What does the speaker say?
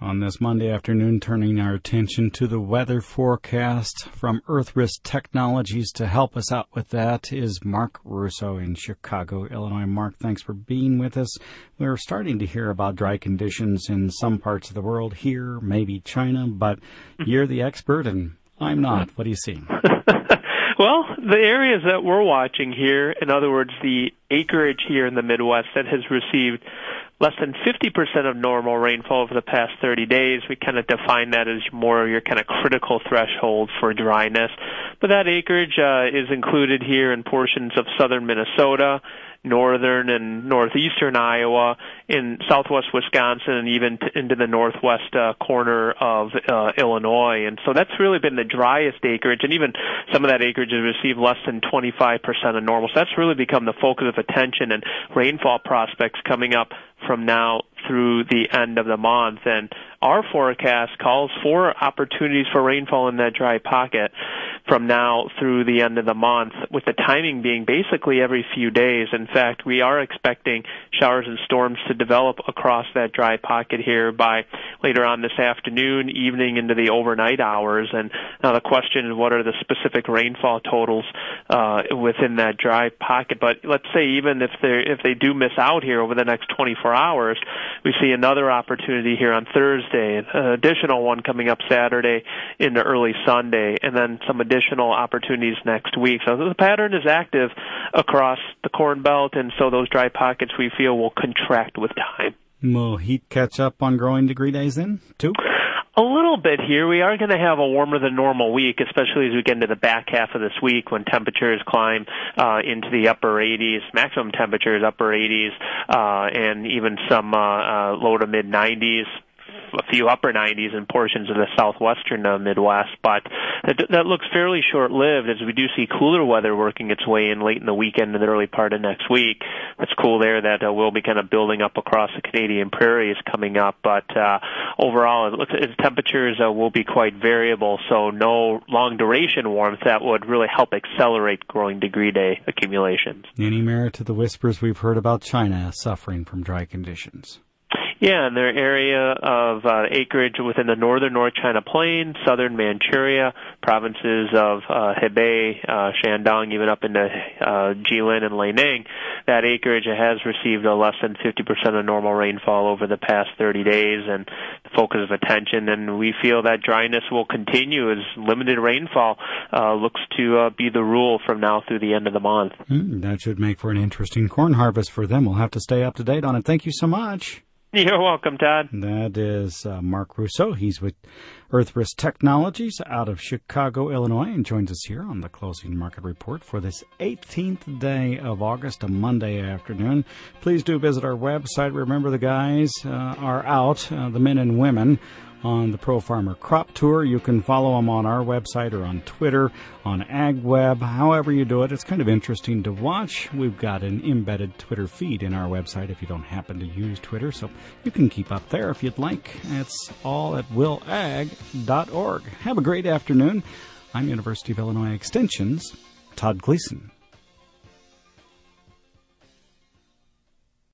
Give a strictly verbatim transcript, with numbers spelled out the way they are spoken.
On this Monday afternoon, turning our attention to the weather forecast from Earth Risk Technologies. To help us out with that is Mark Russo in Chicago, Illinois. Mark, thanks for being with us. We're starting to hear about dry conditions in some parts of the world, here, maybe China, but you're the expert and I'm not. What do you see? Well, the areas that we're watching here, in other words, the acreage here in the Midwest that has received less than fifty percent of normal rainfall over the past thirty days. We kind of define that as more your kind of critical threshold for dryness. But that acreage uh, is included here in portions of southern Minnesota, northern and northeastern Iowa, in southwest Wisconsin, and even t- into the northwest uh, corner of uh, Illinois. And so that's really been the driest acreage, and even some of that acreage has received less than twenty-five percent of normal. So that's really become the focus of attention and rainfall prospects coming up from now through the end of the month. And our forecast calls for opportunities for rainfall in that dry pocket from now through the end of the month, with the timing being basically every few days. In fact, we are expecting showers and storms to develop across that dry pocket here by later on this afternoon, evening into the overnight hours. And now the question is, what are the specific rainfall totals uh, within that dry pocket? But let's say even if they if they do miss out here over the next twenty-four hours, we see another opportunity here on Thursday, an additional one coming up Saturday into early Sunday, and then some additional opportunities next week. So the pattern is active across the Corn Belt, and so those dry pockets we feel will contract with time. Will heat catch up on growing degree days then, too? A little bit here. We are going to have a warmer than normal week, especially as we get into the back half of this week when temperatures climb uh, into the upper eighties, maximum temperatures upper eighties, uh, and even some uh, uh, low to mid nineties. A few upper nineties in portions of the southwestern uh, Midwest, but that, that looks fairly short-lived as we do see cooler weather working its way in late in the weekend and the early part of next week. That's cool there that uh, will be kind of building up across the Canadian prairies coming up, but uh, overall it looks its temperatures uh, will be quite variable, so no long-duration warmth that would really help accelerate growing degree day accumulations. Any merit to the whispers we've heard about China suffering from dry conditions? Yeah, in their area of uh, acreage within the northern North China Plain, southern Manchuria, provinces of uh, Hebei, uh, Shandong, even up into uh, Jilin and Lining, that acreage has received a less than fifty percent of normal rainfall over the past thirty days, and the focus of attention. And we feel that dryness will continue as limited rainfall uh, looks to uh, be the rule from now through the end of the month. Mm, that should make for an interesting corn harvest for them. We'll have to stay up to date on it. Thank you so much. You're welcome, Todd. That is uh, Mark Russo. He's with Earth Risk Technologies out of Chicago, Illinois, and joins us here on the Closing Market Report for this eighteenth day of August, a Monday afternoon. Please do visit our website. Remember, the guys uh, are out, uh, the men and women, on the Pro Farmer Crop Tour. You can follow them on our website or on Twitter, on AgWeb, however you do it. It's kind of interesting to watch. We've got an embedded Twitter feed in our website if you don't happen to use Twitter, so you can keep up there if you'd like. It's all at will ag dot org. Have a great afternoon. I'm University of Illinois Extension's Todd Gleason.